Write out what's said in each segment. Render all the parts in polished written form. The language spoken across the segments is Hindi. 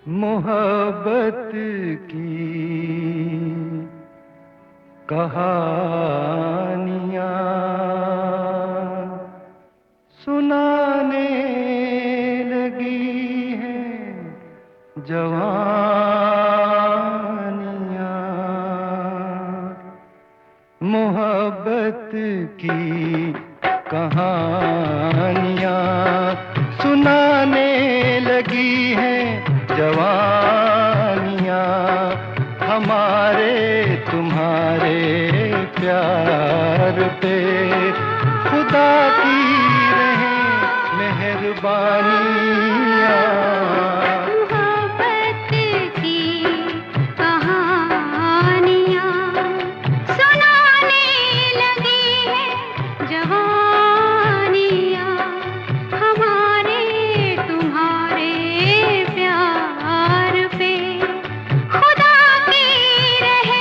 मोहब्बत की कहानियाँ सुनाने लगी हैं जवानियाँ। मोहब्बत की कहानियाँ सुनाने लगी हैं जवानियाँ। हमारे तुम्हारे प्यार पे खुदा की रहें मेहरबानियाँ। मोहब्बत की कहानियाँ सुनाने लगी हैं जवानियाँ। हमारे तुम्हारे प्यार पे खुदा की रहे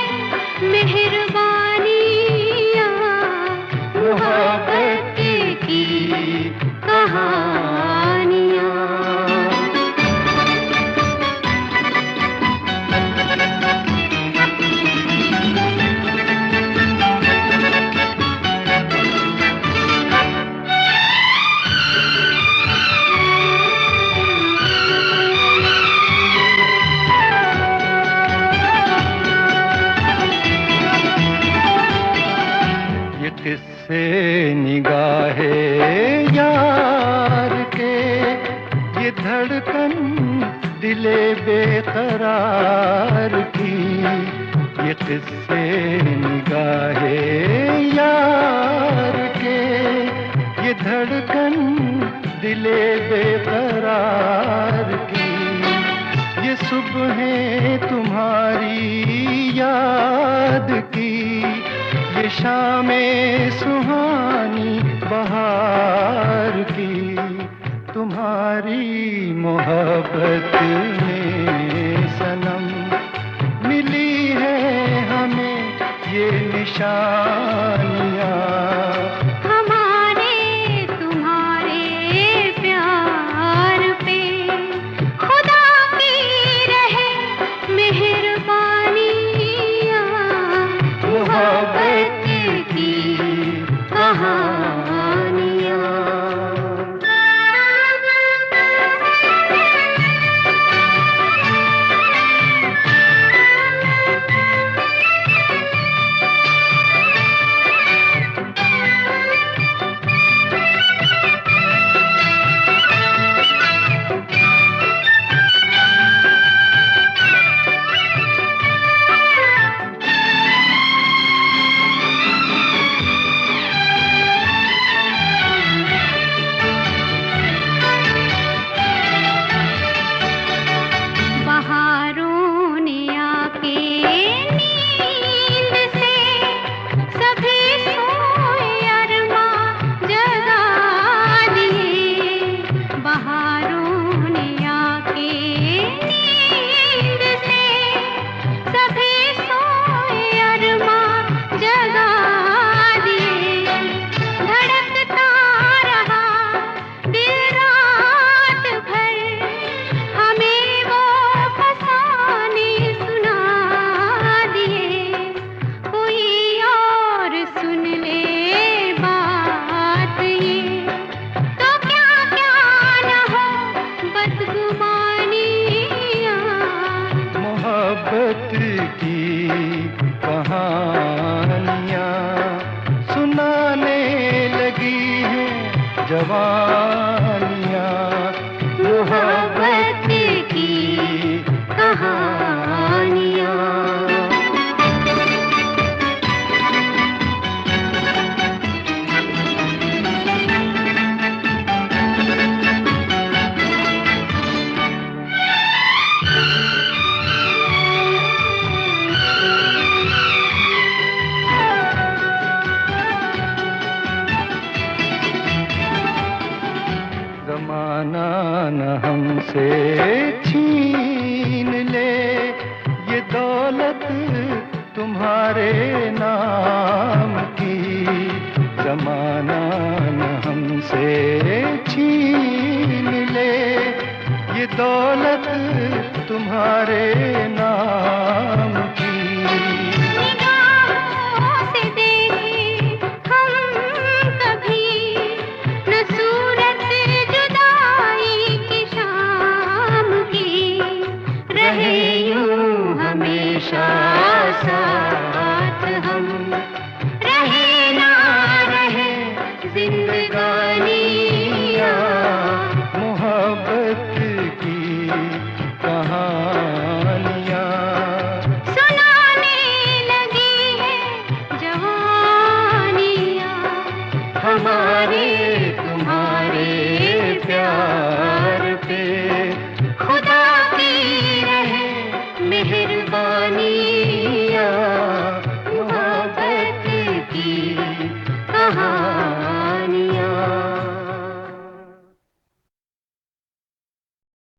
मेहरबानियाँ। मोहब्बत की कहानियाँ। ये किस्से निगाहे यार के, ये धड़कन दिले बेकरार की। ये किस्से निगाहे यार के, ये धड़कन दिले बेकरार की। ये सुबहें तुम्हारी याद की, ये शामें सुहानी बहार की। तुम्हारी मोहब्बत में सनम मिली है हमें ये निशानियाँ। हमारे तुम्हारे प्यार पे खुदा की रहे मेहरबानियाँ। मोहब्बत की कहानियाँ। बहारों ने आके नींद से सभी सोए अरमां जगा दिए। बहारों ने आके नींद से सभी सोए अरमां जगा दिए। धड़कता रहा दिल रात भर, हमें वो फसाने सुना दिए। कोई और सुन ले बात ये, तो क्या क्या न हो बदगुमानियाँ। मोहब्बत की कहानियाँ सुनाने लगी हैं जवानियाँ। मोहब्बत की कहानियाँ। ज़माना न हमसे छीन ले ये दौलत तुम्हारे नाम की। ज़माना न हमसे छीन ले ये दौलत तुम्हारे नाम